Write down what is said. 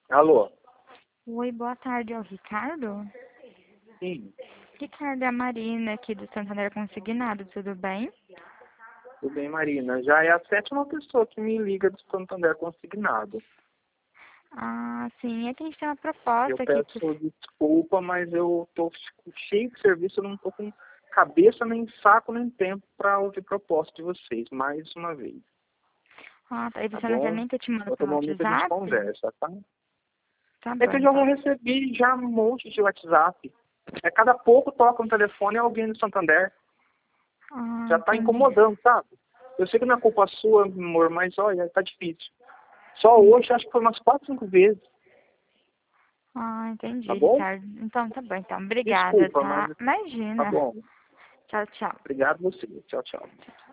Alô? Oi, boa tarde, é o Ricardo? Sim, Ricardo, é a Marina aqui do Santander Consignado, tudo bem? tudo bem, Marina. Já é a sétima pessoa que me liga do Santander Consignado. Ah, sim, é que a gente tem uma Eu proposta aqui peço desculpa, mas eu tô cheio de serviço, eu não tô com cabeça, nem saco, nem tempo para ouvir proposta de vocês, mais uma vez, Ah, tá. E tá você não quer bom? nem que eu te mando Outro pelo momento a gente WhatsApp? conversa, tá? Tá É bom, que eu já então. recebi já um monte de WhatsApp. É cada pouco toca no telefone alguém do Santander. Ah, Já tá entendi. incomodando, sabe? Eu sei que não é culpa sua, amor, mas olha, tá difícil. Só hoje acho que foi umas 4, 5 vezes, Ah, tá entendi, bom? Ricardo. Então, tá bom, então. Obrigada, Desculpa, mas tá? tá Imagina. bom. Tchau, tchau. Obrigado você. Tchau, tchau.